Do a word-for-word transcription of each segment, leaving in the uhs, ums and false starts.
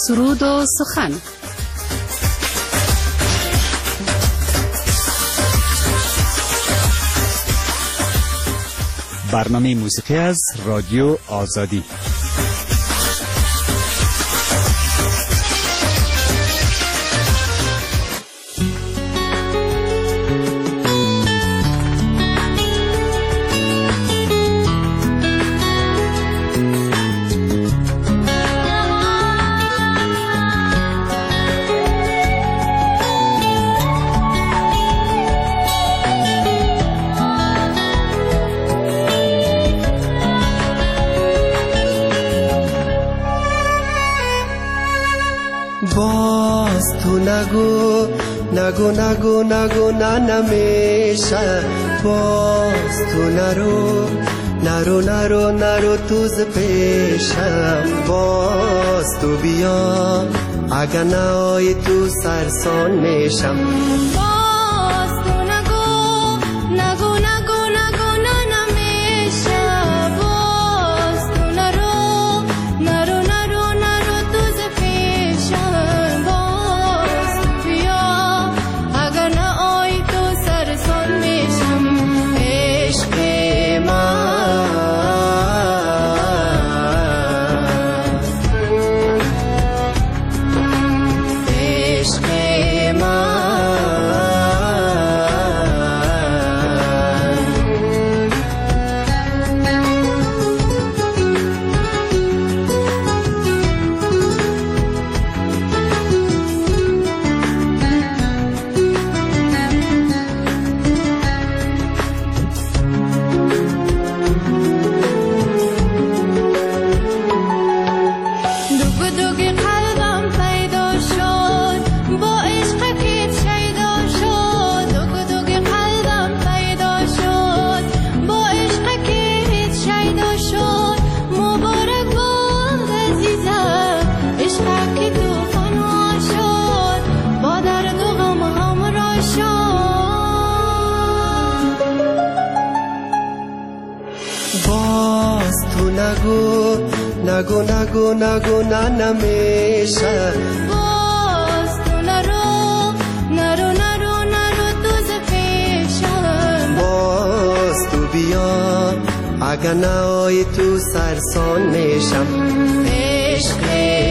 سرود و سخن. برنامه موسیقی از رادیو آزادی. نگو نگو نگو نگو نه نمیشه، باز تو نرو نرو نرو نرو توز پیشم، باز تو بیا اگه نهایی تو سرسان میشم. نگو نگو نگو نه نمیشه، باز تو نرو نرو نرو نرو توز پیشم، باز تو بیا اگه نهایی تو سرسان میشم. عشق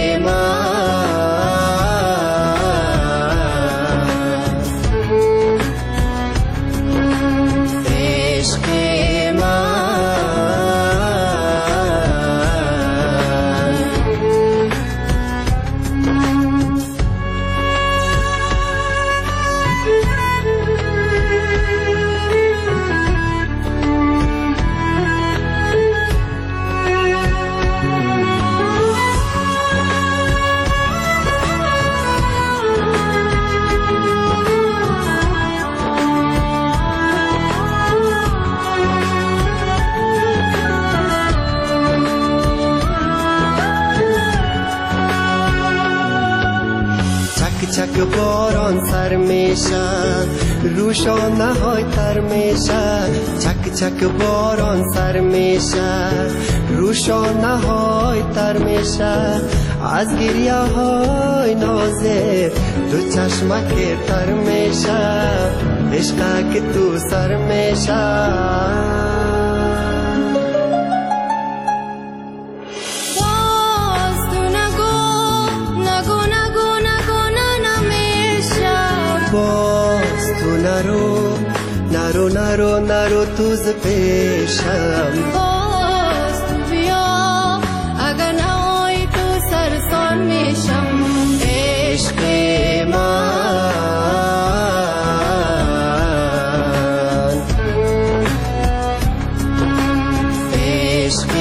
چک باران سر میشه، روشانه های تر میشه، چک چک باران سر میشه، روشانه های تر میشه، از گریه های نازه دو چشمک تر میشه، عشقه که تو سر میشه. باز تو نرو نرو نرو نرو توز پیشم، باز تو بیا اگه نهایی تو سرسان میشم. عشق من عشق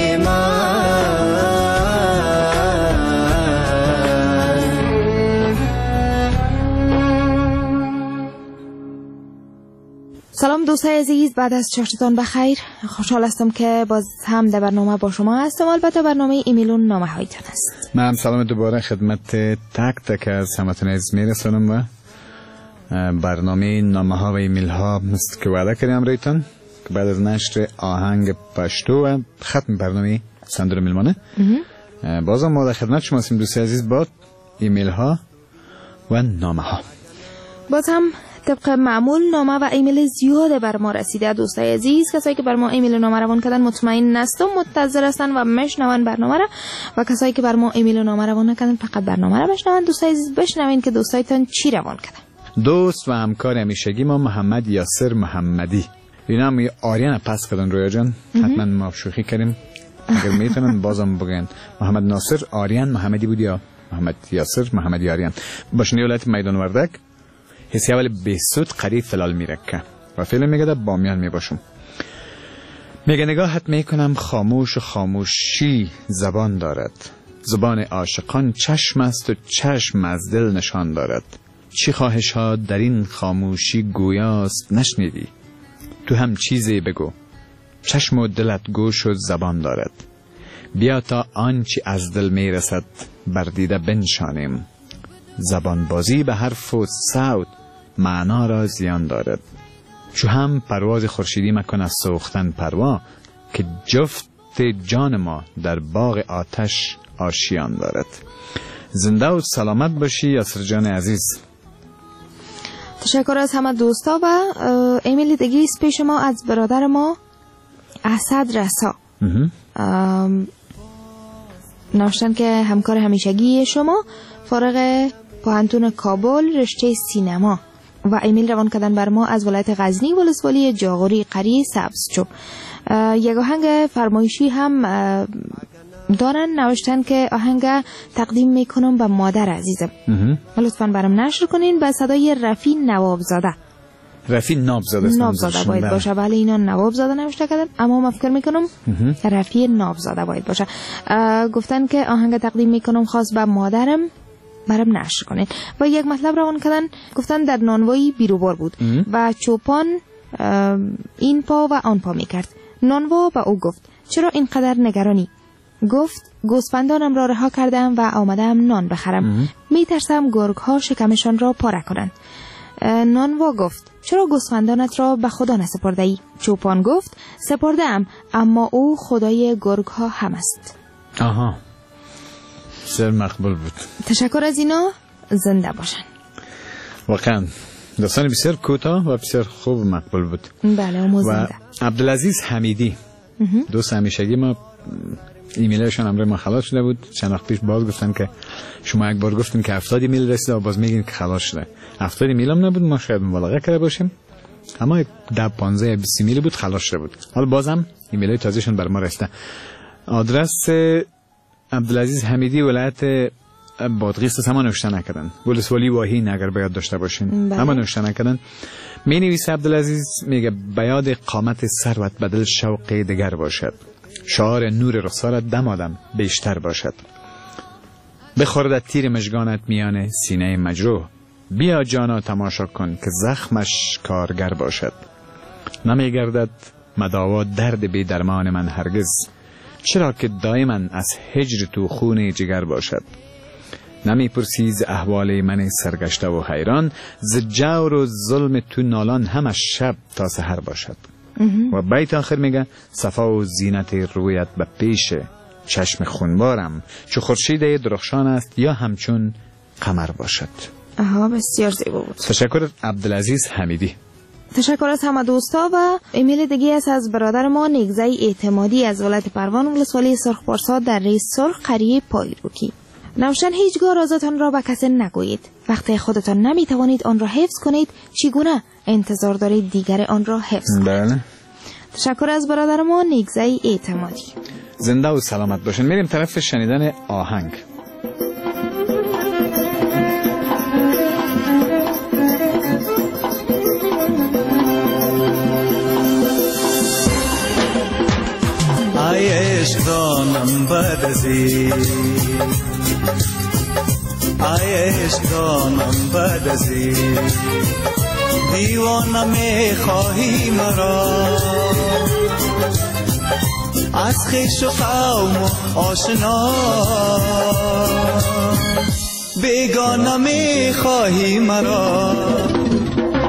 سلام دوستای عزیز، بعد از چهارتان بخیر. خوشحال هستم که باز هم در برنامه با شما هستم. البته برنامه ایمیلون نامه هایتان است. من سلام دوباره خدمت تک تک از همتون عزیز میرسونم و برنامه نامه ها و ایمیل ها مثل که وعده کردم رایتان که بعد از نشر آهنگ پشتو و ختم برنامه صندوق میلمانه بازم ما در خدمت شما هستیم دوستان عزیز با ایمیل ها و نامه ها. باز هم طبق معمول نامه و ایمیل زیاده بر ما رسیده دوستای عزیز. کسایی که بر ما ایمیل و نامه روان کردن مطمئن هستم منتظر هستن و میشنون برنامه را، و کسایی که بر ما ایمیل و نامه روان نکردن فقط برنامه را بشنون. دوستای عزیز بشنوین که دوستایتان چی روان کردن. دوست و همکار همیشگی ما محمد یاسر محمدی، اینا هم یه آریان پس کردن رویا جان، حتما ما شوخی کردیم، اگر میتونن بازم بگن محمد ناصر آریان محمدی بود یا محمد یاسر محمدی آریان. باشنی ولایت میدان وردک حسی اول بسود قریب فلال میرکه و فعلا میگه در بامیان میباشم. میگه نگاهت میکنم خاموش و خاموشی زبان دارد، زبان عاشقان چشم است و چشم از دل نشان دارد. چی خواهش ها در این خاموشی گویاست نشنیدی، تو هم چیزی بگو، چشم و دلت گوش و زبان دارد. بیا تا آنچی از دل میرسد بر دیده بنشانیم، زبان بازی به حرف و صوت معنا را زیان دارد. چو هم پرواز خورشیدی مکن از سوختن پروا، که جفت جان ما در باغ آتش آشیان دارد. زنده و سلامت باشی یاسر جان عزیز. تشکر از همه دوستا. و ایمیل دیگه است پیش ما از برادر ما اسد رسا. نوشتن که همکار همیشگی شما، فارغ پوهنتون کابل رشته سینما، و ایمیل روان کردن بر ما از ولایت غزنی ولسوالی جاغوری قریه سبزچوب. یک آهنگ فرمایشی هم دارن، نوشتن که آهنگ تقدیم میکنم به مادر عزیزم، لطفاً برام نشر کنین به صدای رفی نوابزاده. رفی نابزاده نابزاده باید باشه. بله اینا نوابزاده نوشته کردن، اما من فکر میکنم رفی نابزاده باید باشه. گفتن که آهنگ تقدیم میکنم خاص به مادرم، برام نشر کنین. و یک مطلب روان کردن، گفتن در نانوایی بیروبار بود و چوپان این پا و آن پا میکرد. نانوا به او گفت چرا اینقدر نگرانی؟ گفت گوسفندانم را رها کردم و آمدم نان بخرم، میترسم گرگ ها شکمشان را پاره کنند. نانوا گفت چرا گوسفندانت را به خدا نسپرده ای؟ چوپان گفت سپرده ام، اما او خدای گرگ ها هم است. آها، بسیار مقبول بود. تشکر از اینا، زنده باشن. واقعا داستان بسیار کوتاه و بسیار خوب و مقبول بود. بله و و عبدالعزیز حمیدی دوست همیشگی ما، ایمیلشون امروز ما خلاص شده بود. چند وقت پیش باز گفتن که شما یک بار گفتین که هفتاد ایمیل رسیده و باز میگین که خلاص شده. هفتاد ایمیل هم نبود، ما شاید مبالغه کرده باشیم، اما ده پانزده بیست ایمیل بود خلاص شده بود. حالا بازم ایمیلای تازهشون بر ما رسیده. آدرس عبدالعزیز حمیدی ولایت بادغیس هم نوشته نکردن، ولسوالی واهین اگر باید داشته باشین، اما نوشته نکردن. می نویسه عبدالعزیز، میگه بیاد قامت ثروت بدل شوق دیگر باشد، شعار نور رخسارت دم آدم بیشتر باشد. بخوردت تیر مژگانت میان سینه مجروح، بیا جانا تماشا کن که زخمش کارگر باشد. نمیگردد مداوا درد بی درمان من هرگز، چرا که دائما از هجر تو خون جگر باشد. نمی پرسی ز احوال من سرگشته و حیران، ز جور و ظلم تو نالان همش شب تا سحر باشد. و بیت آخر میگه صفا و زینت رویت به پیش چشم خونبارم، چو خورشید درخشان است یا همچون قمر باشد. آها، بسیار زیبا بود. تشکر عبدالعزیز حمیدی. تشکر از همه دوستا. و ایمیل دیگه است از برادر ما نگزه اعتمادی از ولایت پروان ولسوالی سرخ پارسا در ریس سرخ قریه پایروکی. نوشتن هیچگاه رازتان را به کسی نگویید، وقتی خودتان نمیتوانید آن را حفظ کنید چگونه انتظار دارید دیگر آن را حفظ کنید؟ بله. تشکر از برادر ما نگزه اعتمادی. زنده و سلامت باشین. میریم طرف شنیدن آهنگ. ای عشق دانم بدزی، ای عشق دانم بدزی، دیوانه می خواهی مرا، از خویش و قوم و آشنا بیگانه می خواهی مرا.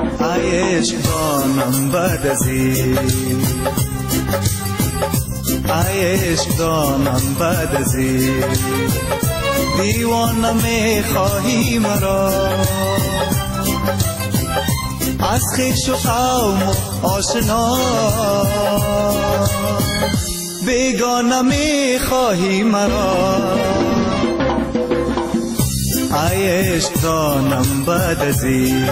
ای عشق دانم بدزی، ای عشق دانم بعد از این دیوانه میخواهی مرا، از خویش و قوم و آشنا بیگانه میخواهی مرا، ای عشق دانم بعد از این.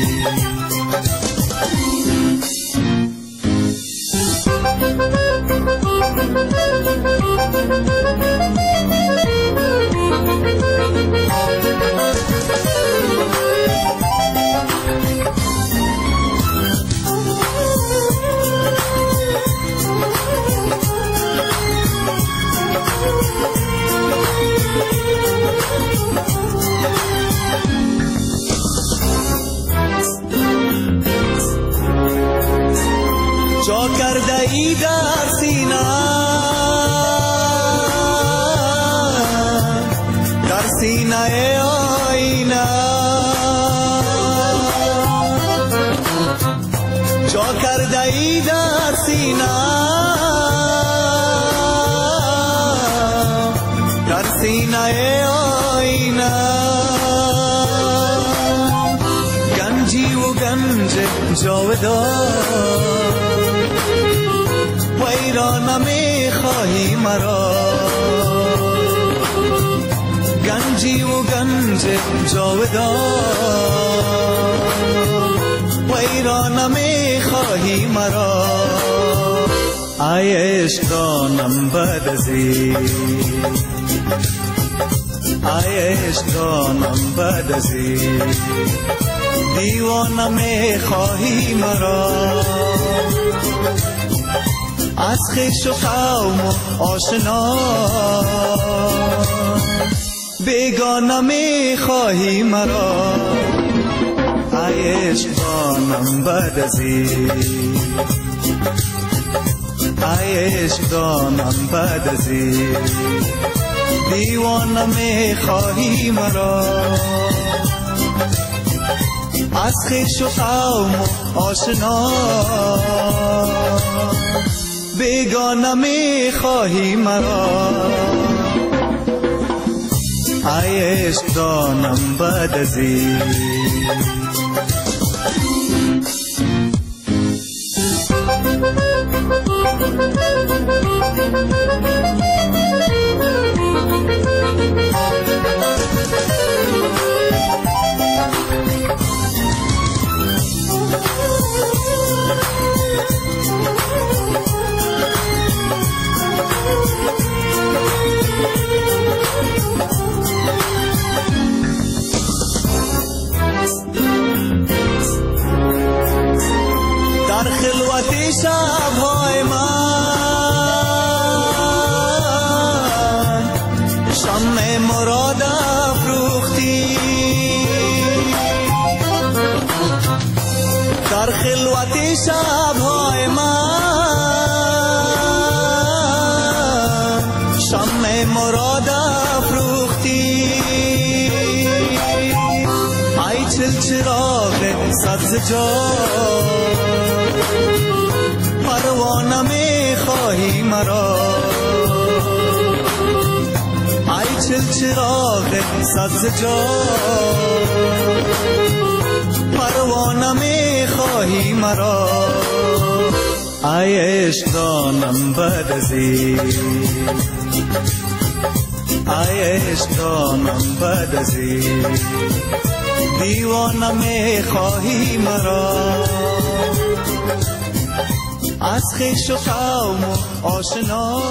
جا کرده ای در سینه، در سینه آینه، جا کرده ای در سینه، در سینه آینه، گنجی و گنج جاودان ویرانه میخواهی مرا، گنجی و گنج جاودان ویرانه میخواهی مرا، ای عشق دانم بعد از این، ای عشق دانم بعد از این دیوانه میخواهی مرا، از خویش و قوم و آشنا بیگانه میخواهی مرا، ای عشق دانم بعد از این، ای عشق دانم بعد از این دیوانه میخواهی مرا، از خویش و قوم و آشنا بیگانه میخواهی مرا، ای عشق دانم بعد از این. در خلوت شب‌های من شمع مراد افروختی، در خلوت شب‌های من شمع مراد افروختی، ای چلچراغ سبزجار پروانه میخواهی مرا، ای چلچراغ سبزجار پروانه میخواهی مرا، ای عشق دانم بعد از این، ای عشق دانم بعد از این دیوانه میخواهی مرا، از خویش و قوم و آشنا.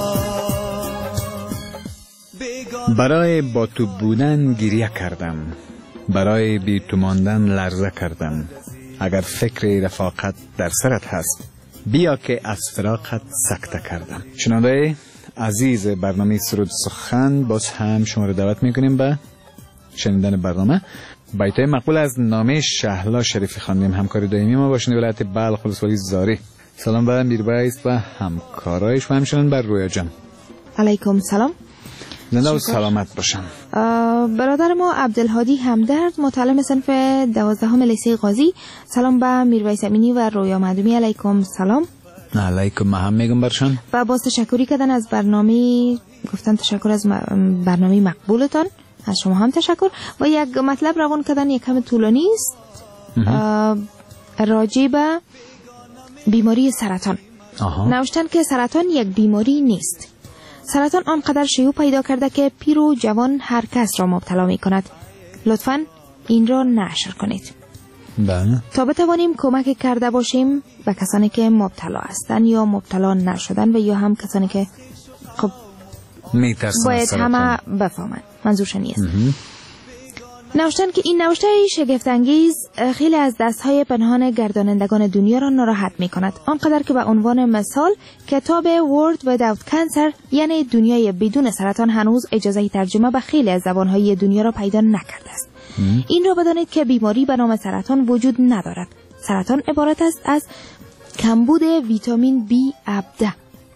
برای با تو بودن گریه کردم، برای بی تو ماندن لرزه کردم، اگر فکر رفاقت در سرت هست بیا که از فراقت سکته کردم. شنونده عزیز برنامه سرود سخن، باز هم شما رو دعوت میکنیم به شنیدن برنامه. بیتای مقبول از نامه شهلا شریفی خانم، همکار دائمی ما باشند ولایت بلخ ولسوالی زاری. سلام به میربایست و همکارایش و همچنان بر رویا جان. علیکم سلام. زنده و سلامت باشم. برادر ما عبدالهادی همدرد، متعلم صنف دوازدهم لیسه قاضی. سلام به میرویس امینی و رویا معدومی. علیکم سلام. علیکم. من هم میگم برشان. و باز تشکری کردن از برنامه، گفتن تشکر از برنامه مقبولتان، از شما هم تشکر. و یک مطلب روان کردن یک کم طولانی است راجع به بیماری سرطان. نوشتن که سرطان یک بیماری نیست. سرطان آنقدر شیوع پیدا کرده که پیر و جوان هر کس را مبتلا می کند. لطفاً این را نشر کنید. بله. تا بتوانیم کمک کرده باشیم به کسانی که مبتلا هستند یا مبتلا نشدن و یا هم کسانی که خب باید همه بفهمند. منظورشان نیست. نوشتن که این نوشته شگفت انگیز خیلی از دستهای پنهان گردانندگان دنیا را ناراحت می کند. آنقدر که به عنوان مثال کتاب World Without Cancer یعنی دنیای بدون سرطان هنوز اجازه ترجمه به خیلی از زبانهای دنیا را پیدا نکرده است. ام. این را بدانید که بیماری به نام سرطان وجود ندارد. سرطان عبارت است از کمبود ویتامین بی هفده.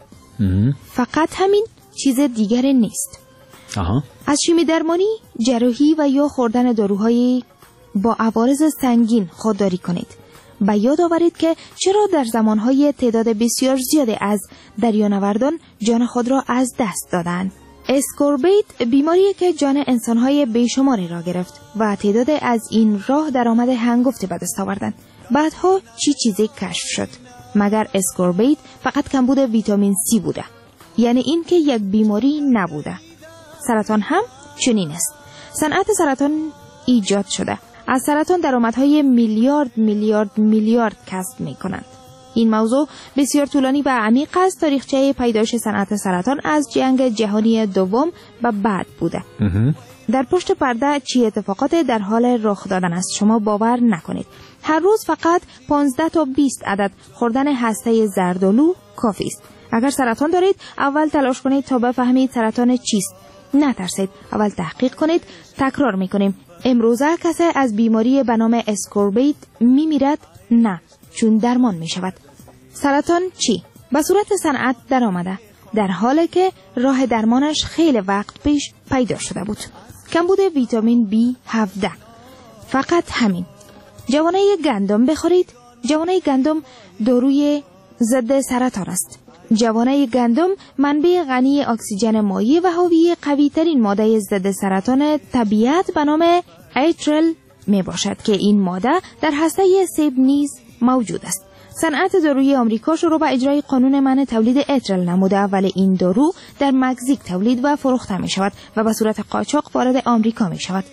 فقط همین، چیز دیگری نیست. آها. از شیمی درمانی، جراحی و یا خوردن داروهای با عوارض سنگین خودداری کنید. به یاد آورید که چرا در زمانهای تعداد بسیار زیادی از دریانوردان جان خود را از دست دادند. اسکوربیت بیماری که جان انسانهای بیشماری را گرفت و تعداد از این راه درآمد هنگفتی به دست آوردند. بعدها چی چیزی کشف شد؟ مگر اسکوربیت فقط کمبود ویتامین سی بوده؟ یعنی این که یک بیماری نبوده. سرطان هم چنین است. صنعت سرطان ایجاد شده. از سرطان درآمدهای میلیارد میلیارد میلیارد کسب می‌کنند. این موضوع بسیار طولانی و عمیق است. تاریخچه پیدایش صنعت سرطان از جنگ جهانی دوم و بعد بوده. در پشت پرده چی اتفاقات در حال رخ دادن است شما باور نکنید. هر روز فقط پانزده تا بیست عدد خوردن هسته زردآلو کافی است. اگر سرطان دارید اول تلاش کنید تا بفهمید سرطان چیست. نترسید، اول تحقیق کنید. تکرار میکنیم، امروزه کسی از بیماری به نام اسکوربیت میمیرد؟ نه، چون درمان میشود. سرطان چی؟ به صورت صنعت در آمده، در حالی که راه درمانش خیلی وقت پیش پیدا شده بود. کمبود ویتامین بی هفده. فقط همین. جوانه گندم بخورید. جوانه گندم داروی ضد سرطان است. جوانه گندم منبع غنی اکسیژن مایع و حاوی قوی ترین ماده ضد سرطان طبیعت به نام ایترل می باشد که این ماده در هسته سیب نیز موجود است. صنعت داروی آمریکا شروع به اجرای قانون منع تولید ایترل نموده، ولی این دارو در مکزیک تولید و فروخته می شود و به صورت قاچاق وارد آمریکا می شود.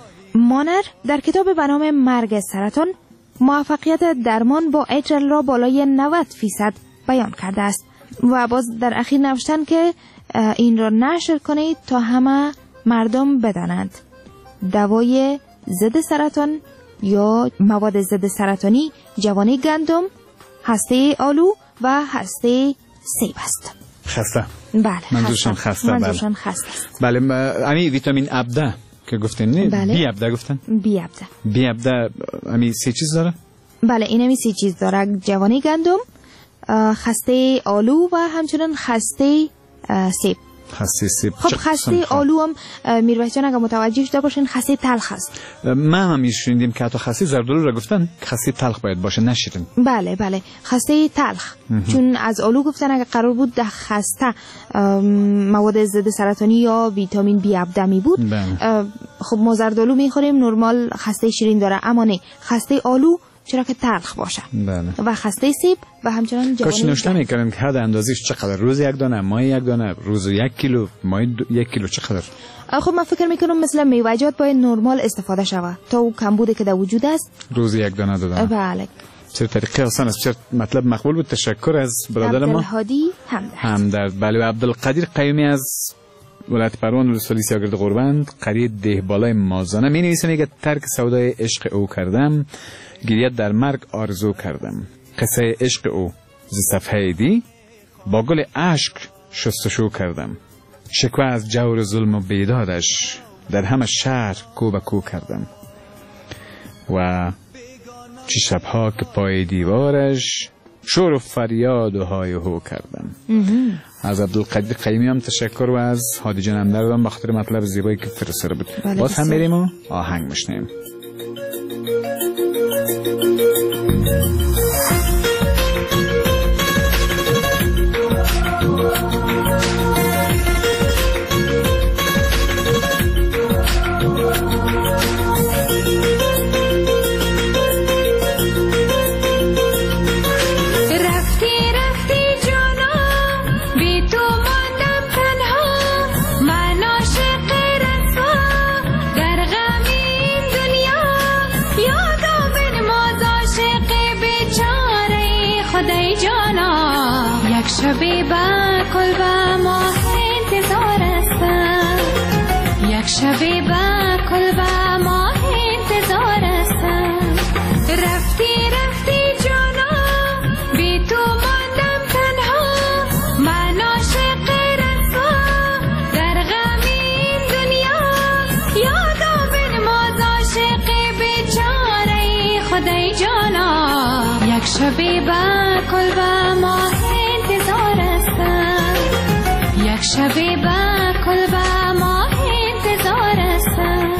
مانر در کتاب به نام مرگ سرطان موفقیت درمان با ایترل را بالای نود فیصد بیان کرده است. و باز در اخیر نوشتن که این را نشر کنید تا همه مردم بدانند. دوای ضد سرطان یا مواد ضد سرطانی جوانه گندم، هسته آلو و هسته سیب است. خسته. بله. منظورشان خسته. منظورشان خسته است. بله. امی ویتامین هفده که گفتن نه؟ بله. بی هفده گفتن؟ بی هفده. بی هفده امی سه چیز داره؟ بله، این امی سه چیز داره. جوانه گندم، خسته آلو و همچنین خسته سیب. خسته سیب. خب خسته آلو هم میرویس جان اگه متوجه شده باشین خسته تلخ است. من هم شنیدیم که حتی خسته زردآلو را گفتن خسته تلخ باید باشه، نه شیرین. بله بله، خسته تلخ. چون از آلو گفتن اگه قرار بود در خسته مواد ضد سرطانی یا ویتامین بی هفده می بود، خب ما زردآلو میخوریم نرمال خسته شیرین داره، اما نه، خسته آلو چرا که تلخ باشه. بله. و خسته سیب و همچنان جوانه. کاش نوشته میکردن که حد اندازش چقدر، روز یک دانه، ماه یک دانه، روز یک کیلو، ماه یک کیلو چقدر. خب من فکر میکنم مثلا میوه‌جات باید نرمال استفاده شود تا او کمبودی که در وجود است روز یک دانه دادن. بله. چه طریقه آسان است، چه مطلب مقبول بود. تشکر از برادر ما عبدالهادی همدرد. همدرد. بله. و عبدالقدیر قیومی از ولایت پروان ولسوالی سیاگرد غربند قریه دهبالای مازانه می نویسه، میگه ترک سودای عشق او کردم، گریت در مرگ آرزو کردم. قصه عشق او ز صفحه دی با گل اشک شستشو کردم. شکوه از جور و ظلم و بیدادش در همه شهر کو به کو کردم. و چه شبها که پای دیوارش شور و فریاد و های و هو کردم. از عبدالقدیر قیمی هم تشکر و از هادی جان همدردم بخاطر مطلب زیبایی که فرستاده بود. باز هم بریم و آهنگ میشنیم. شبی با کل با ماه انتظار هستم، یک شبی با کل با ماه انتظار هستم. رفتی رفتی جانا بی تو ماندم تنها، من عاشق رسوا در غم این دنیا. یادم بنواز عاشق بیچاره خدای جانا، یک شبی با کل با ماه انتظار هستم، یک شبی با کل با ماه انتظار هستم.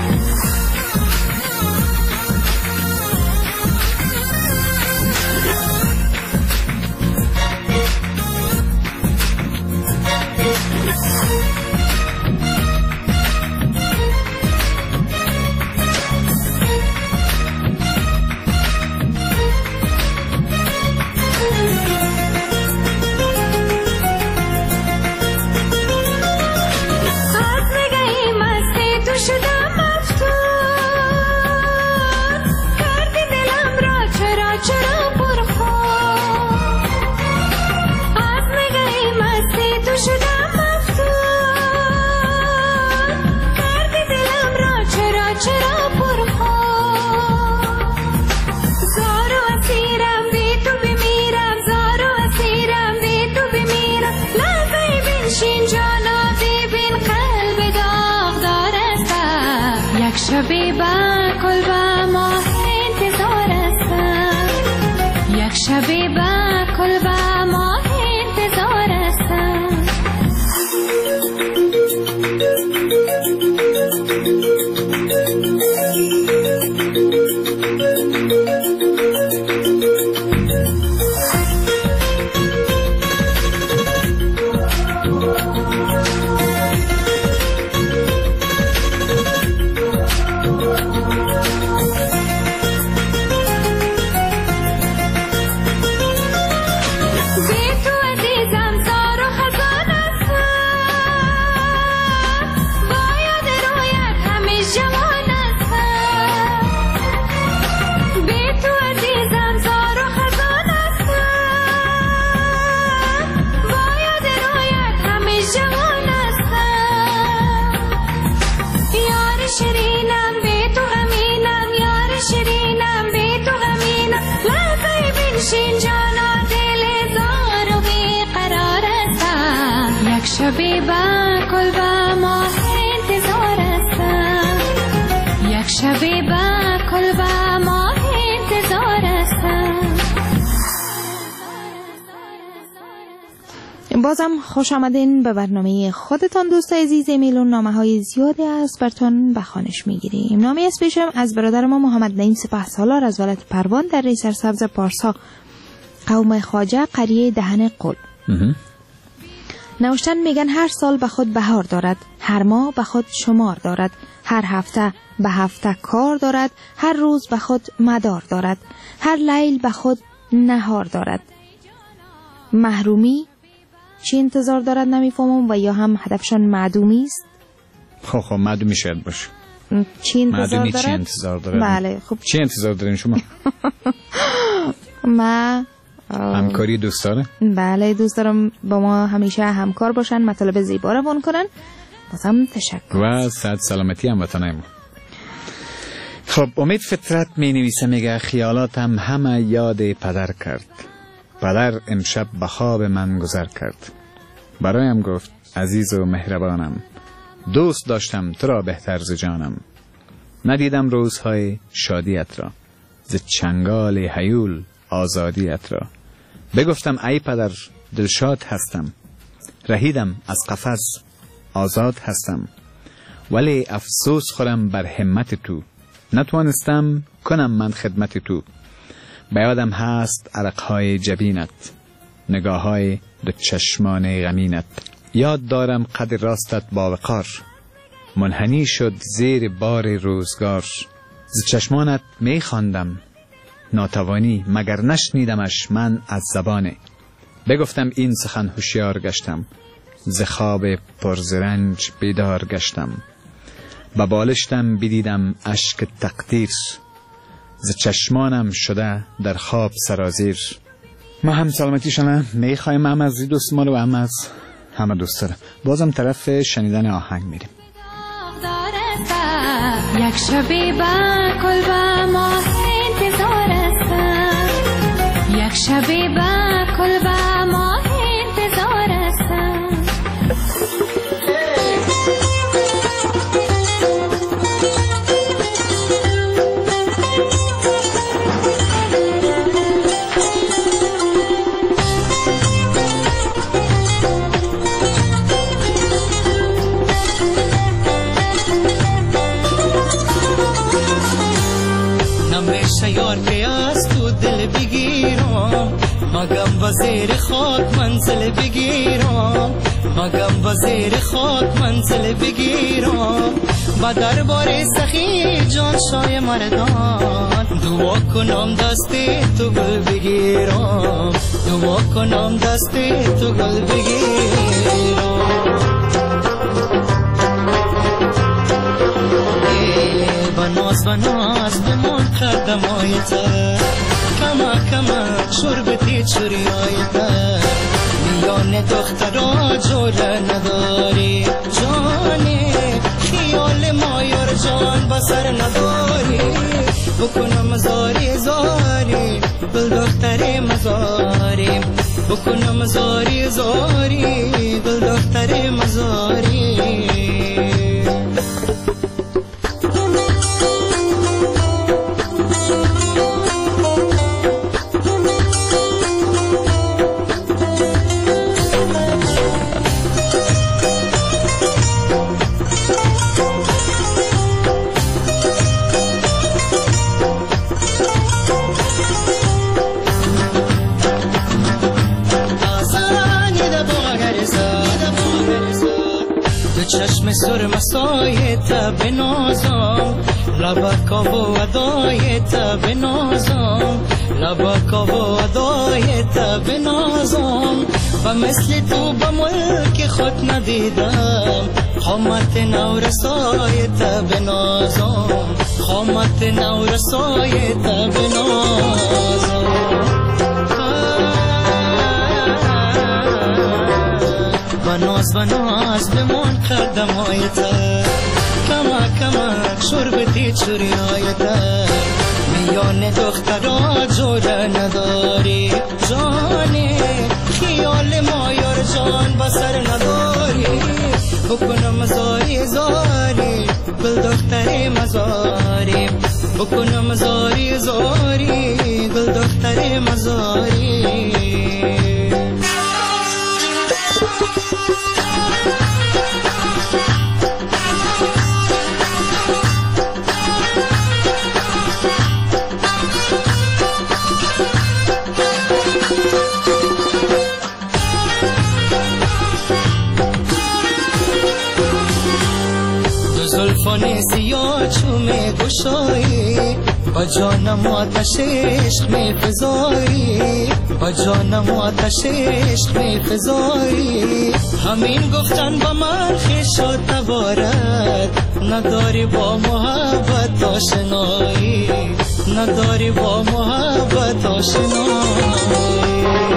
شبی با کل با ماه انتظار هستم، یک شبی با کل با ماه انتظار هستم. شبی با کل با ماه انتظار هستم، یک شبی با کل با ماه انتظار هستم. بازم خوش آمدین به برنامه خودتان دوست عزیز. ایمیل نامه های زیادی است براتون به خوانش میگیریم. نامه از پیشم از برادر ما محمد نعیم سپهسالار از ولایت پروان در سرسبز پارسا، قوم خواجه، قریه دهن قل. نوشتن میگن هر سال به خود بهار دارد، هر ماه به خود شمار دارد، هر هفته به هفته کار دارد، هر روز به خود مدار دارد، هر لیل به خود نهار دارد. محرومی چی انتظار دارد نمیفهمم، و یا هم هدفشان معدومی است. خب خب معدومی شاید باشه. چی انتظار دارد؟ چی انتظار دارد؟ بله خب چی انتظار دارین شما؟ ما همکاری دوست داره؟ بله دوست دارم با ما همیشه همکار باشن، مطالب زیبا روان کنن. بازم تشکر و صحت سلامتی هموطنای ما. خب امید فطرت می نویسه، میگه خیالاتم همه یاد پدر کرد، پدر امشب به خواب من گذر کرد، برایم گفت عزیز و مهربانم، دوست داشتم تو را بهتر ز جانم، ندیدم روزهای شادیت را، ز چنگال هیول آزادیت را، بگفتم ای پدر دلشاد هستم، رهیدم از قفس آزاد هستم، ولی افسوس خورم بر همت تو، نتوانستم کنم من خدمت تو، بیادم هست عرقهای جبینت، نگاههای دو چشمان غمینت، یاد دارم قد راستت با وقار، منحنی شد زیر بار روزگار، ز چشمانت می خواندم ناتوانی، مگر نشنیدمش من از زبانه، بگفتم این سخن هوشیار گشتم، ز خواب پرزرنج بیدار گشتم، به بالشتم بدیدم اشک تقدیر، ز چشمانم شده در خواب سرازیر، ما هم سلامتیشان میخوایم، هم از دوست ما رو و هم از همه دوست داره. بازم طرف شنیدن آهنگ میریم. یک شبی با کل با ماه انتظار هستم، یک شبی با کل با ماه انتظار هستم. یار که از تو دل بگیرم، مگم وزیر خاک منزل بگیرم، مگم وزیر خاک منزل بگیرم. با دربار سخی جان شای مردان، دعا کنم دست تو گل بگیرم، دعا کنم دست تو گل بگیرم. بناز بناز بمان قدمای تا، کما کما شربتی چوریای تا. میان دخترا جوله نداری جانی، خیال مایار جان بسر نداری. بکنم زاری زاری گل دختر مزاری، بکنم زاری زاری گل دختر مزاری. چشم سر مسای تا بنازم، لبکا و ادای تا بنازم، لبکا و ادای تا بنازم. و مثل تو با ملک خود ندیدم، خامت نورسای تا بنازم، خامت نورسای تا بنازم. بناز بناز بمان قدمای تا، کما کما شربتی چوریای تا. میان دخترا جوله نداری جانی، خیال مایار جان بسر نداری. بکنم زاری زاری گل دختر مزاری، بکنم زاری زاری گل دختر مزاری. زلفان سیاه چومه گشایی، با جانم آتش عشق می فزایی، با جانم آتش عشق می فزایی. همین گفتن با من خویش و تبارد، نداری با محبت آشنایی، نداری با محبت آشنایی.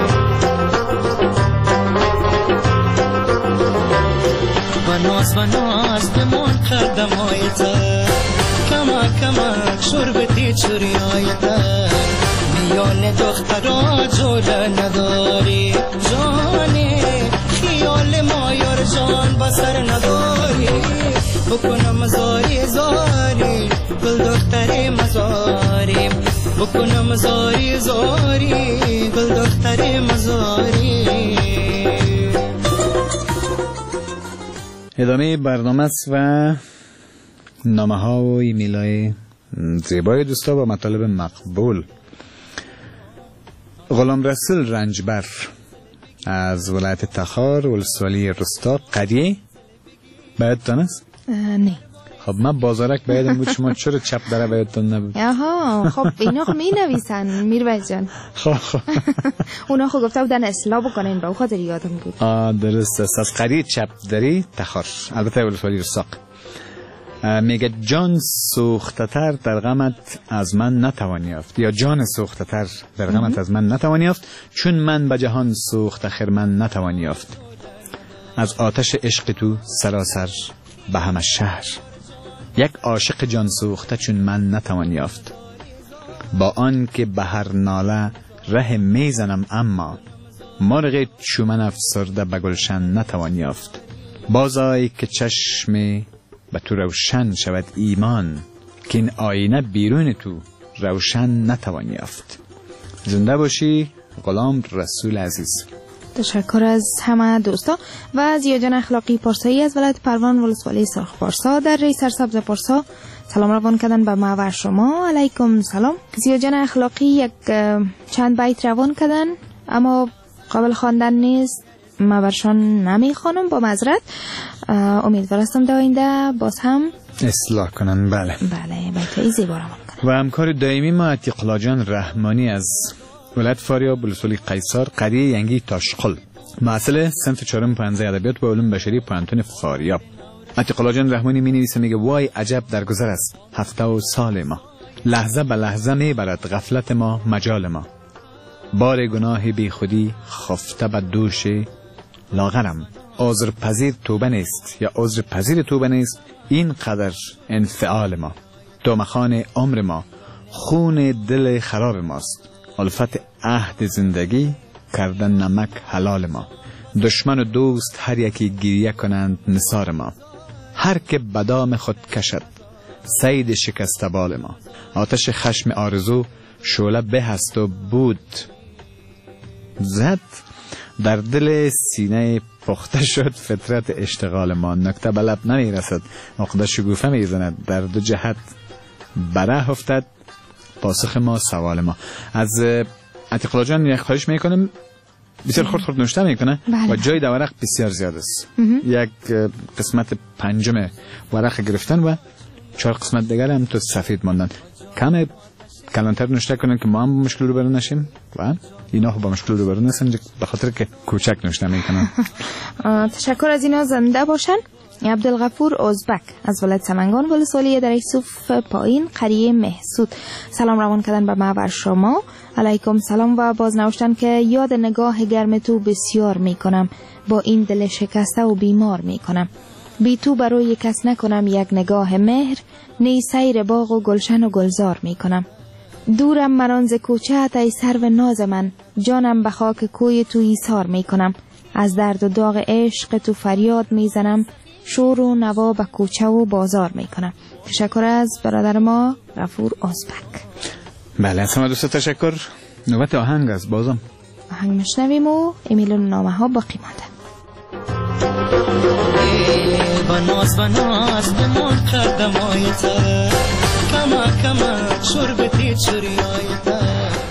بناز بناز بمان قدمای تا، کما کما شربتی چوریای تا. میان دخترا جوله نداری جانی، خیال مایار جان بسر نداری. بکنم زاری زاری گل دختر مزاری، بکنم زاری زاری گل دختر مزاری. ادامه برنامه است و نامه ها و ایمیل های زیبای دوستا با مطالب مقبول. غلام رسول رنجبر از ولایت تخار ولسوالی رستا قریه باید است؟ نه. خب من بازارک بایدم بود، شما چرا چپ داره بایدتون نبود؟ آها خب اینا خب می نویسن میرویز جان. خب خب اونا خب گفته بودن اصلاح بکنین با خاطر یادم بود. آه درست است. از قریه چپ داری تخار، البته ولسوالی رساق. میگه جان سوختتر در غمت از من نتوانی یافت، یا جان سوختتر در غمت از من نتوانی یافت، چون من به جهان سوخت خرمن نتوانی یافت. از آتش عشق تو سراسر به همه شهر، یک عاشق جان سوخته چون من نتوانی یافت. با آن که به هر ناله ره میزنم، اما مرغ چومن افسرده به گلشن نتوانی یافت. بازآی که چشم به تو روشن شود ایمان، که این آینه بیرون تو روشن نتوانی یافت. زنده باشی غلام رسول عزیز. تشکر از همه دوستا. و زیاجان اخلاقی پارسایی از ولایت پروان ولسوالی سرخ پارسا در ری سرسبز پارسا سلام روان کردن به ما و شما. علیکم سلام. زیاجان اخلاقی یک چند بیت روان کردن اما قابل خواندن نیست، ما برشان نمی خوانم با معذرت. امیدوار هستم در آینده باز هم اصلاح کنن. بله بله بیتای زیبا روان کنن. و همکار دائمی ما عتیق‌الله جان رحمانی از ولایت فاریاب ولسوالی قیصر قریه ینگی تاشقل، محصل صنف چهارم پانزده ادبیات و علوم بشری پانتون فاریاب. عتیق‌الله جان رحمانی می نویسه، میگه وای عجب در گذر است هفته و سال ما، لحظه به لحظه می برد غفلت ما مجال ما. بار گناه بی خودی خفته به دوش لاغرم، عذر پذیر توبه نیست یا عذر پذیر توبه نیست، این قدر انفعال ما. دومخان عمر ما خون دل خراب ماست، الفت عهد زندگی کردن نمک حلال ما. دشمن و دوست هر یکی گریه کنند نثار ما، هر که بدام خود کشد صید شکست بال ما. آتش خشم آرزو شعله به هست و بود زد، در دل سینه پخته شد فطرت اشتغال ما. نکته به لب نمی رسد عقده شگوفه می زند، در دو جهت بره افتد پاسخ ما سوال ما. از عتیق‌الله جان یک خواهش میکنم، بسیار خورد خورد نوشته میکنه و جای در ورق بسیار زیاد است. یک قسمت پنجم ورق گرفتن و چهار قسمت دیگر هم تو سفید ماندن. کم کلانتر نوشته کنن که ما هم با مشکل رو برون نشیم و اینا با مشکل رو برون نشن به خاطر که کوچک نوشته میکنن. تشکر از اینا. زنده باشن. عبدالغفور ازبک از ولایت سمنگان ولسوالی در یوسف پایین قریه محسود سلام روان کردن به ما و شما. علیکم سلام و باز نوشتن که یاد نگاه گرم تو بسیار میکنم، با این دل شکسته و بیمار میکنم. بی تو برای کس نکنم یک نگاه مهر، نی سیر باغ و گلشن و گلزار میکنم. دورم مران ز کوچه ای سرو ناز من، جانم به خاک کوی تو ایثار میکنم. از درد و داغ عشق تو فریاد میزنم، شور و نوا به کوچه و بازار میکنم. تشکر از برادر ما غفور ازبک. بله از همه دوست تشکر. نوبت آهنگ است، بازم آهنگ مشنویم و ایمیل نامه ها باقی مانده. بناز بناز بمون کردم آیته کما کما شربتی چوری آیته.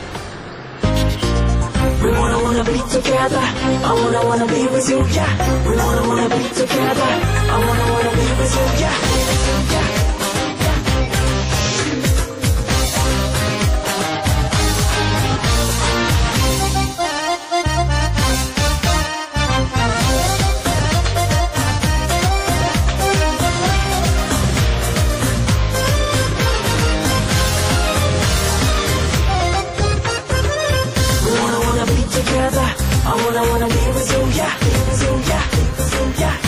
We wanna wanna be together, I wanna wanna be with you, yeah. We wanna wanna be together, I wanna wanna be with you, yeah, yeah. I wanna wanna be with you, yeah, with you, yeah, with you, yeah.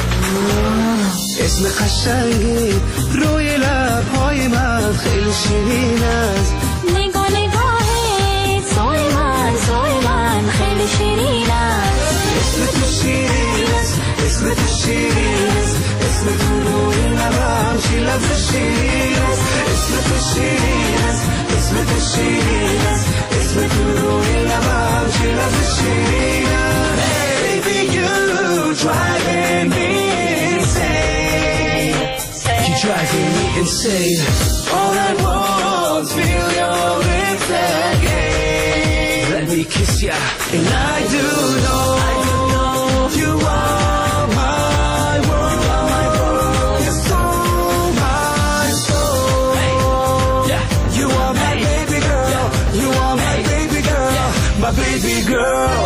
اسم قشنگی روی لب‌های من خیلی شیرین است. نگاه نگاهت سوی من سوی من خیلی شیرین است. اسم تو شیرین است، اسم تو شیرین است، اسم تو روی لبم چی لبز شیرین است. اسم تو شیرین است، اسم تو شیرین است، اسم تو روی لبم چی لبز شیرین است. Baby you driving me insane, you driving me insane. All I want is feel your lips again. Let me kiss ya, and I do know, I do know you are my world, you are my world, your soul, my soul. Hey, yeah, you are my hey, baby girl, yeah. You are my hey, baby girl, yeah. My baby girl.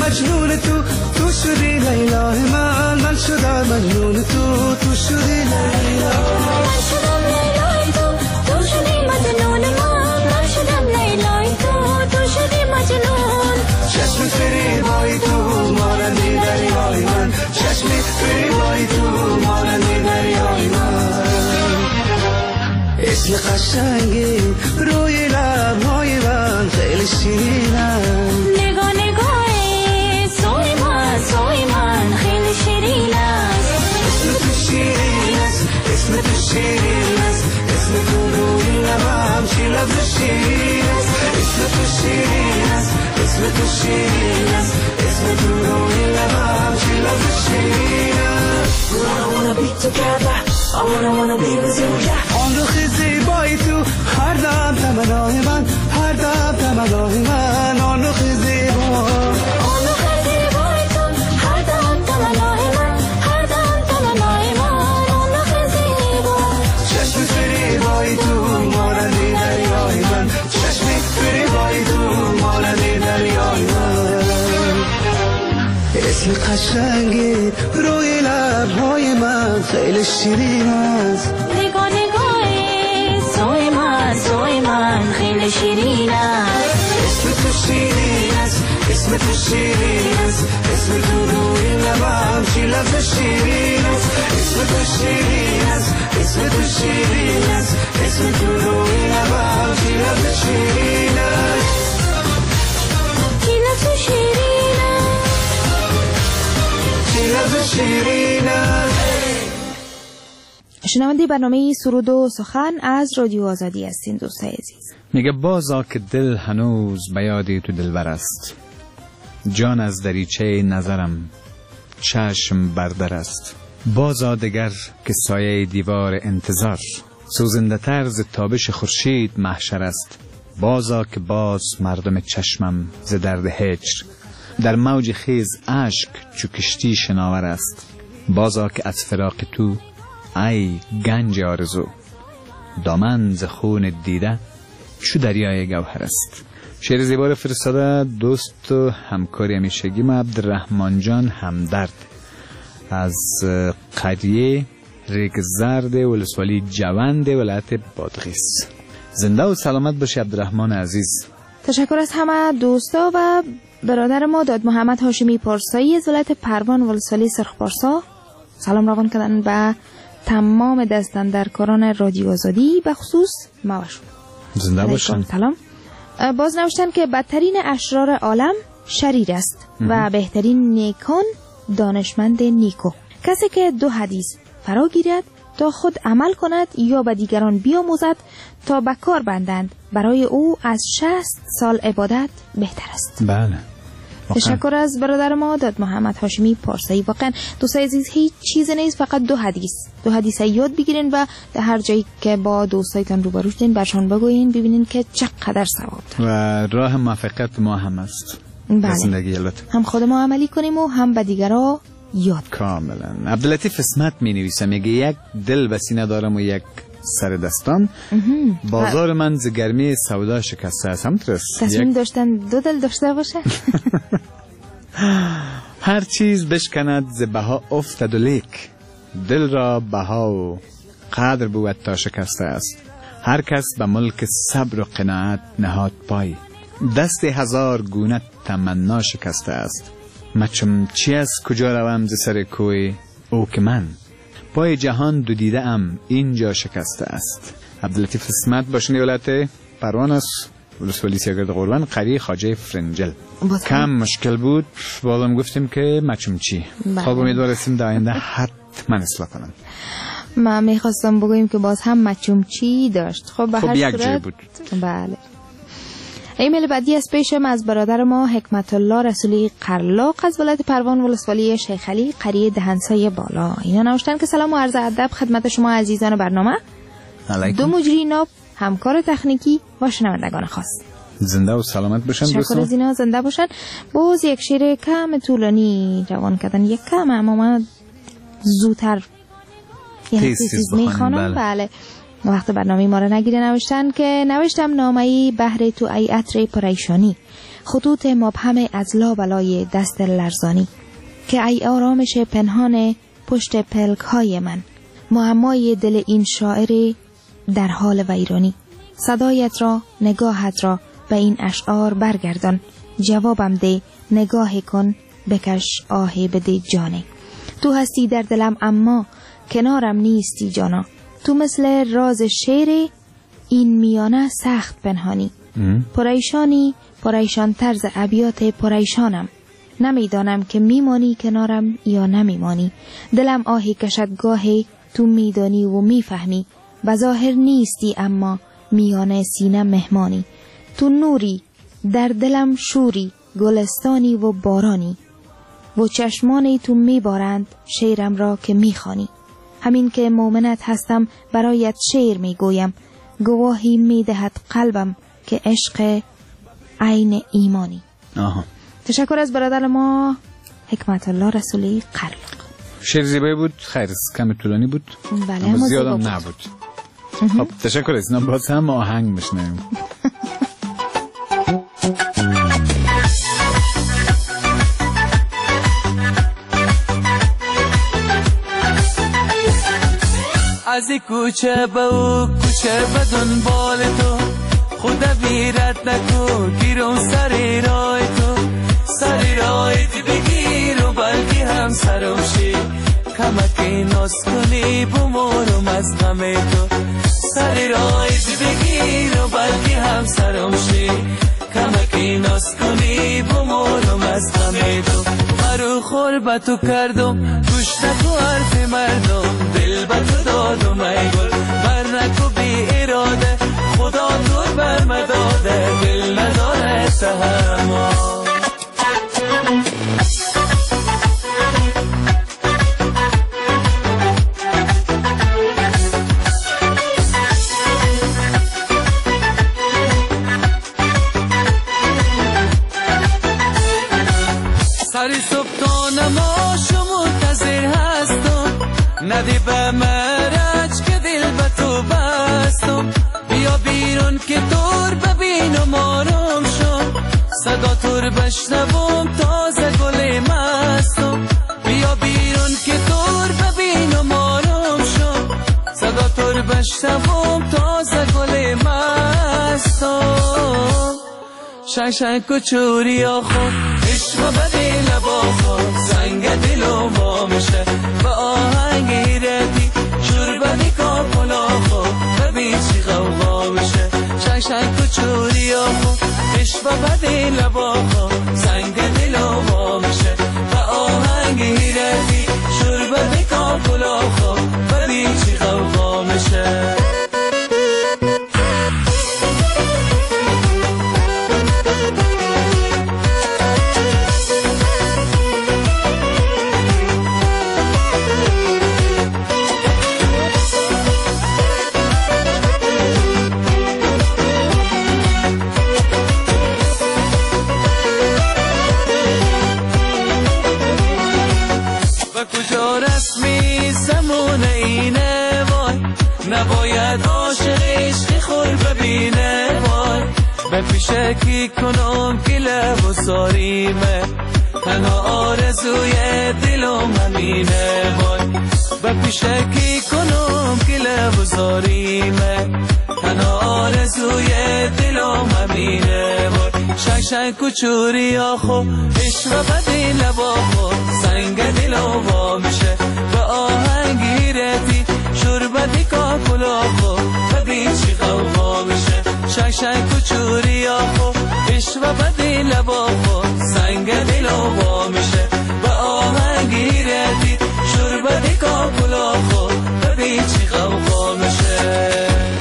مجنون تو تو شدی لیلا من من شدم مجنون تو تو شدی لیلا من شدم لیلا تو تو شدی مجنون من من شدم لیلا تو تو شدی مجنون چشم فریبای تو مانندی دریای من چشم فریبای تو مانندی دریای من اسم قشنگی روی لبهای من خیلی شیرینم نگاه نگاه سوی من سوی من خیلی شیرین است اسم تو شیرین است اسم تو شیرین است اسم تو روی لبم چی لب شیرین است اسم تو شیرین است اسم تو شیرین است اسم تو روی لبم چی لب شیرین است I wanna wanna be together I wanna wanna be with you yeah آن رو خیزی بای تو هر دم تمنای من هر دم تمنای من آن رو خیزی بای آن رو خیزی بای تو هر دم تمنای من هر دم تمنای من آن رو خیزی بای چشم فری بای تو مانندی دریای من چشم فری بای تو مانندی دریای من اسم قشنگی روی لبهای من خیلی شیرین است نگاه نگاه سوی من سوی من خیلی شیرین است اسم تو شیرین است اسم تو شیرین است اسم تو روی لبم چی لب شیرین است اسم تو شیرین است اسم تو شیرین است اسم تو روی لبم چی لب شیرین است چی لب شیرین است چی لب شیرین است شنونده برنامه سرود و سخن از رادیو آزادی هستین دوستای عزیز. میگه بازا که دل هنوز به یادی تو دلبر است جان از دریچه نظرم چشم بردر است بازا دگر که سایه دیوار انتظار سوزنده طرز تابش خورشید محشر است بازا که باز مردم چشمم ز درد هجر در موج خیز اشک چو کشتی شناور است بازا که از فراق تو ای گنج آرزو دامن ز خون دیده چو دریای گوهر است. شعر زیبا رو فرستاده دوست و همکاری همیشگی ما عبدالرحمن جان همدرد از قریه ریگ زرد ولسوالی جوند ولایت بادغیس. زنده و سلامت باشی عبدالرحمن عزیز. تشکر از همه دوستا و برادر ما داد محمد هاشمی پارسایی از ولایت پروان ولسوالی سرخپارسا سلام روان کردن به تمام دستاندرکاران رادیو آزادی به خصوص موشون. زنده باشن. سلام. باز نوشتن که بدترین اشرار عالم شریر است و بهترین نیکان دانشمند نیکو. کسی که دو حدیث فرا گیرد تا خود عمل کند یا به دیگران بیاموزد تا به کار بندند برای او از شصت سال عبادت بهتر است. بله. تشکر از برادر ما داد محمد هاشمی پارسایی. واقعا دوستای عزیز هیچ چیز نیست فقط دو حدیث دو حدیث یاد بگیرین و در هر جایی که با دوستایتان روبرو شدین برشان بگوین ببینین که چقدر ثواب داره و راه موفقیت ما هم است. بله. زندگی البته هم خود ما عملی کنیم و هم به دیگرا یاد کاملا. عبداللطیف اسمت می نویسه میگه یک دل و سینه دارم و یک سر دستان بازار من ز گرمی سودا شکسته است. همطور است تصمیم یک... داشتن دو دل داشته باشه. هر چیز بشکند ز بها افتد و لیک دل را بها و قدر بود تا شکسته است. هر کس به ملک صبر و قناعت نهاد پای دست هزار گونه تمنا شکسته است. مچم چی از کجا روم ز سر کوی او که من پای جهان دو دیده ام اینجا شکسته است. عبداللطیف اسمت باشن ولایت پروان است ولسوالی سیاگرد قربان قریه خواجه فرنجل. کم مشکل بود بالام گفتیم که مچم چی خب امیدوارستیم در آینده حتما اصلاح کنم. ما میخواستم بگویم که باز هم مچم چی داشت. خب به خب هر یک صورت جای بود. بله. ایمیل بعدی از پیشم از برادر ما حکمت الله رسولی قرلاق از ولایت پروان ولسوالی شیخ علی قریه دهنسای بالا. اینا نوشتن که سلام و عرض ادب خدمت شما عزیزان برنامه. علیکم. دو مجری ناب همکار تکنیکی و شنوندگان خاص زنده و سلامت باشن دوستان. تشکر از اینا زنده باشن. باز یک شعر کم طولانی روان کردن یک کم اما من زودتر یه چیز میخوانم. بله وقت برنامه ما رو نگیره. نوشتن که نوشتم نامه‌ای بهر تو ای عطر پریشانی خطوط مبهم از لابلای دست لرزانی که ای آرامش پنهان پشت پلک های من، معمای دل این شاعر در حال ویرانی. صدایت را، نگاهت را به این اشعار برگردان، جوابم ده، نگاه کن، بکش آه بده جانه. تو هستی در دلم اما کنارم نیستی جانا، تو مثل راز شعر این میانه سخت پنهانی. پریشانی پریشان طرز ابیات پریشانم، نمیدانم که میمانی کنارم یا نمیمانی. دلم آهی کشد گاهی تو میدانی و میفهمی، بظاهر نیستی اما میانه سینه مهمانی. تو نوری در دلم شوری، گلستانی و بارانی و چشمانی تو میبارند شعرم را که میخوانی. همین که مؤمنت هستم برایت شعر میگویم، گواهی میدهد قلبم که عشق عین ایمانی. آها. تشکر از برادر ما حکمت الله رسولی قرلق. شعر زیبایی بود، خیر کم طولانی بود، بله اما اما زیادم زیبا نبود. خب تشکر از اینا، باز هم آهنگ میشنیم. از کوچه به او کوچه به دنبال تو، خدا بیرت نکو گیرم سر رای تو، سر رایت بگیر و بلکه هم سرم شی، کمکی ناز کنی بمارم از غم تو، سر رایت بگیر و بلکه هم سرم شی، کمکی ناز کنی بمارم از غم تو. مرو خور به تو کردم گوش نکو حرف مردم، دل به تو دادم ای گل بر نکو بی اراده، خدا تو بر مداده دل نداره تحمل. سری صبح تا نماشو منتظر هستم، ندی به مرج که دل به تو بستم، بیا بیرون که دور ببینم آرام شم، صدا تور بشنوم تازه گل مستم، بیا بیرون که دور ببینم آرام شم، صدا تور بشنوم تازه گل مستم. شنگ و چوری آخون عشق بدی لبا خون، سنگ دلو ما میشه با آهنگ ایردی، شور بدی کاپلا خون ببین چی غوغا میشه. شنگ و چوری آخون عشق بدی لبا خون، سنگ دلو ما میشه با آهنگ ایردی، شور بدی کاپلا خون ببین چی غوغا میشه. کجا رسمی زمان اینه وای، نباید عاشق عشق خور ببینه وای، به پیشه کی کنم که لب و زاریمه، تنها آرزوی دلم همینه وای، به پیشه کی کنم که لب و زاریمه، تنها آرزوی دلم همینه وای. شنگ شنگ کچوری آخو عشق بدی لبا خو، سنگ دلو وا میشه به آهنگی رتی، شور بدی کاکلا خو ببین چی غوغا میشه. شنگ شنگ کچوری آخو عشق بدی لبا خو، سنگ دلو وا میشه به آهنگی رتی، شور بدی کاکلا خو ببین چی غوغا میشه.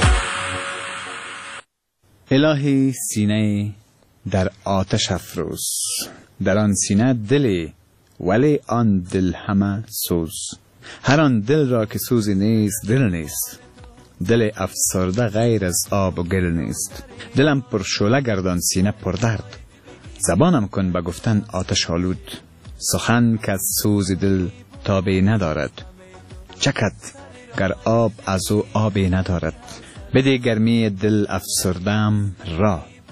الهی سینه در آتش افروز، در آن سینه دلی ولی آن دل همه سوز، هر آن دل را که سوزی نیست دل نیست، دل افسرده غیر از آب و گل نیست. دلم پر شعله گردان سینه پر درد، زبانم کن به گفتن آتش آلود، سخن که از سوز دل تابی ندارد، چکد گر آب از او آبی ندارد. بده گرمی دل افسردم را،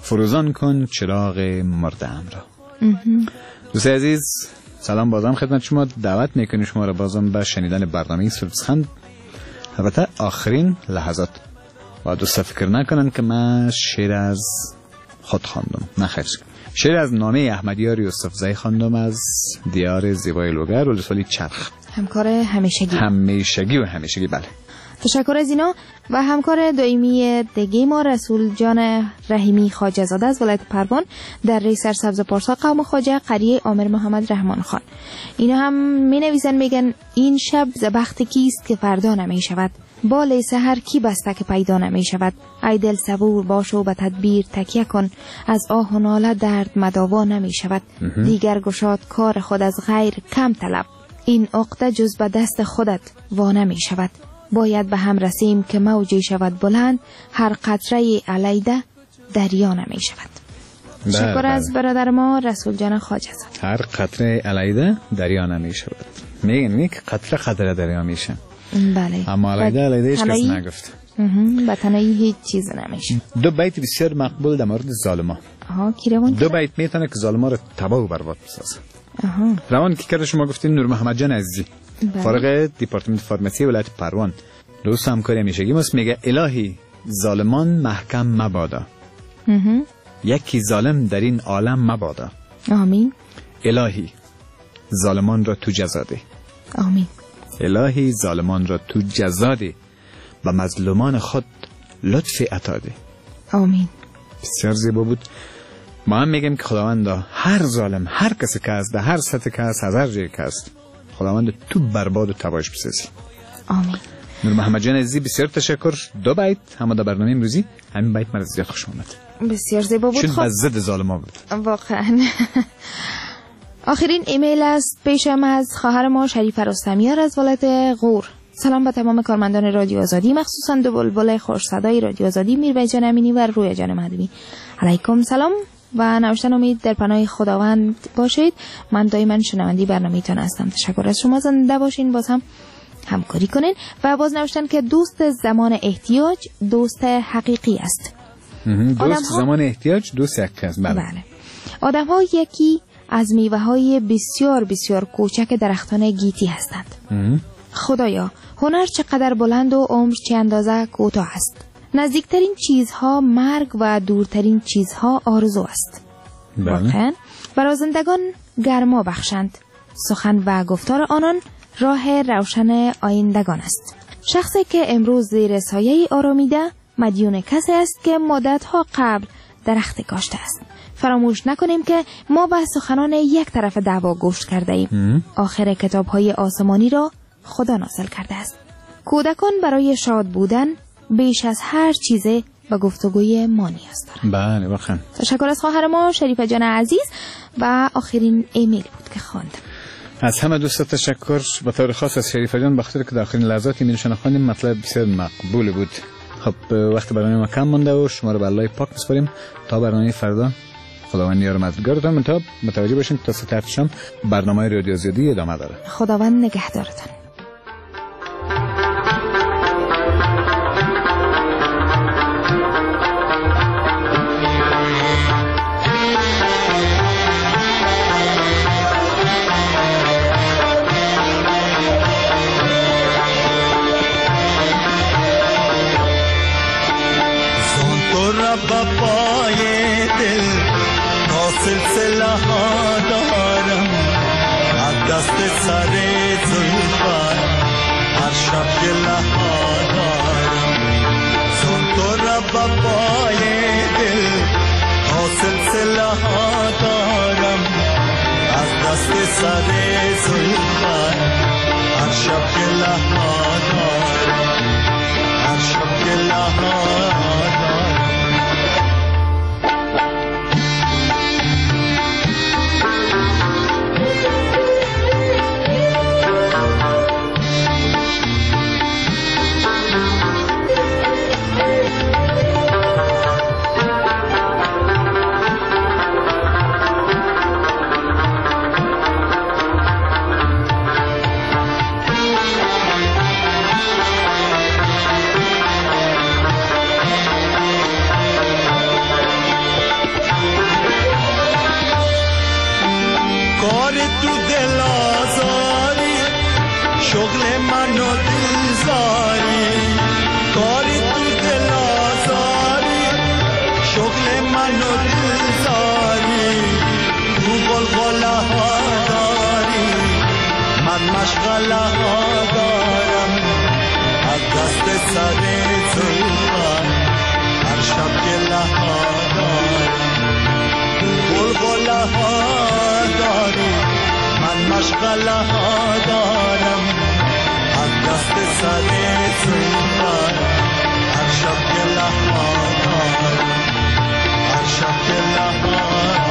فروزان کن چراغ مرده‌ام را. دوست عزیز سلام بازم خدمت شما، دعوت میکنیم شما را بازم به شنیدن برنامه سبزخند، البته آخرین لحظات. و دوستا فکر نکنن که من شعر از خود خواندم، نه خیر، شعر از نامه احمدیار یوسفزئی خواندم از دیار زیبای لوگر ولسوالی چرخ، همکار همیشگی همیشگی و همیشگی بله. تشکر از اینا. و همکار دائمی دیگه ما رسول جان رحیمی خواجه زاده از ولایت پروان در ری سرسبز پارسا قوم خواجه قریه عامر محمد رحمان خان. اینا هم می نویسن میگن این شب ز بخت کیست که فردا نمی شود، بال سحر کی بسته که پیدا نمی شود. ای دل صبور باش و به تدبیر تکیه کن، از آه و ناله درد مداوا نمی شود. دیگر گشاد کار خود از غیر کم طلب، این عقده جز به دست خودت وا نمی شود. باید به هم رسیم که موجی شود بلند، هر قطره علیده دریا نمی شود. شکر از برادر ما رسول جان خواجه زاده. هر قطره علیده دریا نمی شود. میگن میگه قطره قطره دریا میشه. بله. اما علیده علیده هیچ کس نگفت. به تنهایی هیچ چیز نمیشه. دو بیت بسیار مقبول در مورد ظالما. آها کی روان؟ دو بیت میتونه که ظالما رو تباه و برباد بسازه. آها. روان کی کرده شما گفتین نور محمد جان عزیزی. فارغ دیپارتمنت فارمسی ولایت پروان، دوست همکاری همیشگی ماست. میگه الهی ظالمان محکم مبادا، یکی ظالم در این عالم مبادا. آمین. الهی ظالمان را تو جزا ده. آمین. الهی ظالمان را تو جزا ده و مظلومان خود لطف عطا ده. آمین. بسیار زیبا بود. ما هم میگیم که خداوند هر ظالم، هر کسی که هست، در هر سطح که هست، هر جایی که هست، خداوند تو برباد و تباهش بسازی. آمین. نور محمد جان عزیزی بسیار تشکر. دو بیت هم در برنامه امروزی، همین بیت مرا زیاد خوش اومد، بسیار زیبا بود. چون خب ضد ظالما بود واقعا. آخرین ایمیل است پیشم از خواهر ما شریفه رستمیار از ولایت غور. سلام به تمام کارمندان رادیو آزادی، مخصوصا دو بلبل خوش صدای رادیو آزادی، میربای جان امینی و رویا جان مدنی. علیکم سلام و نوشتن امید در پناه خداوند باشید. من دائما شنونده برنامه‌تان هستم. تشکر از شما، زنده باشین، باز هم همکاری کنین. و باز نوشتن که دوست زمان احتیاج دوست حقیقی است. دوست زمان احتیاج دوست حقیقی است. بله. آدم ها یکی از میوه های بسیار بسیار کوچک درختان گیتی هستند. خدایا هنر چقدر بلند و عمر چه اندازه کوتاه است. نزدیکترین چیزها مرگ و دورترین چیزها آرزو است. واقعا برازندگان گرما بخشند، سخن و گفتار آنان راه روشن آیندگان است. شخصی که امروز زیر سایه آرامیده مدیون کسی است که مدتها قبل درخت کاشته است. فراموش نکنیم که ما به سخنان یک طرف دعوا گوش کرده ایم. آخر کتاب‌های آسمانی را خدا نازل کرده است. کودکان برای شاد بودن بیش از هر چیزه به گفتگوی ما نیاز دارند. بله واقعا. تشکر از خواهر ما شریفه جان عزیز. و آخرین ایمیل بود که خواندم. از همه دوستا تشکر، به طور خاص از شریفه جان، بخاطر که در آخرین لحظات ایمیلشون خواندیم. مطلب بسیار مقبول بود. خب وقت برنامه ما کم مونده و شما رو به الله پاک بسپاریم تا برنامه فردا. خداوند یار و مددگارتان. منتها متوجه باشین تا ساعت هفت شام برنامه رادیو آزادی ادامه داره. خداوند نگهدارتان. سلسله ها دارم از دست سر زلفت، هر شب گله ها دارم. چون تو را به پای دل تا سلسله ها دارم از دست سر زلفت، هر شب گله ها دارم، هر شب گله ها دارم. مشغله ها دارم از دست سر زلفت هر شب گله ها دارم بلبله ها داری من مشغله ها دارم از دست سر زلفت هر شب گله ها دارم هر شب گله ها دارم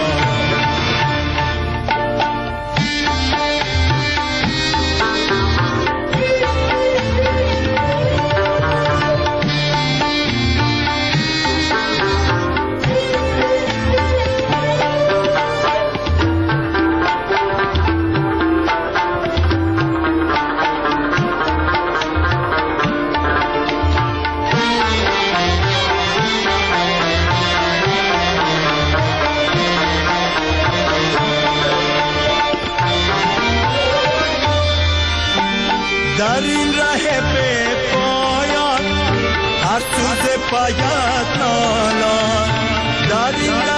در این ره به پایان هر سوز پایت نالان در این